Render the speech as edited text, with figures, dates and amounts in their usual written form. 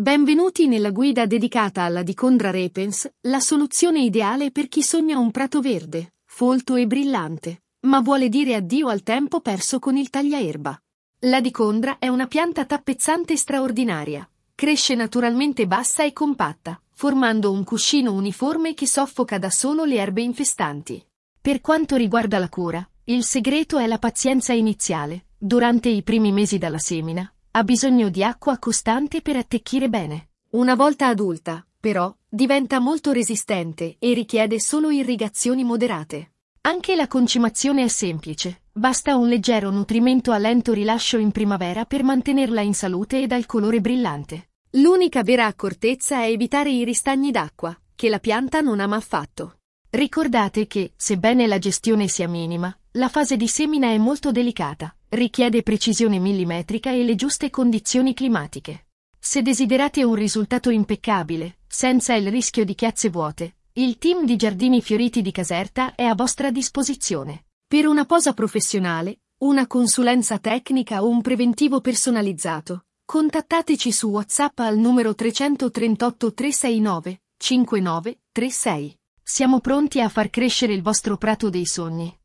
Benvenuti nella guida dedicata alla Dicondra repens, la soluzione ideale per chi sogna un prato verde, folto e brillante, ma vuole dire addio al tempo perso con il tagliaerba. La Dicondra è una pianta tappezzante straordinaria. Cresce naturalmente bassa e compatta, formando un cuscino uniforme che soffoca da solo le erbe infestanti. Per quanto riguarda la cura, il segreto è la pazienza iniziale. Durante i primi mesi dalla semina, ha bisogno di acqua costante per attecchire bene. Una volta adulta, però, diventa molto resistente e richiede solo irrigazioni moderate. Anche la concimazione è semplice, basta un leggero nutrimento a lento rilascio in primavera per mantenerla in salute e dal colore brillante. L'unica vera accortezza è evitare i ristagni d'acqua, che la pianta non ama affatto. Ricordate che, sebbene la gestione sia minima, la fase di semina è molto delicata, richiede precisione millimetrica e le giuste condizioni climatiche. Se desiderate un risultato impeccabile, senza il rischio di chiazze vuote, il team di Giardini Fioriti di Caserta è a vostra disposizione. Per una posa professionale, una consulenza tecnica o un preventivo personalizzato, contattateci su WhatsApp al numero 338 369 5936. Siamo pronti a far crescere il vostro prato dei sogni.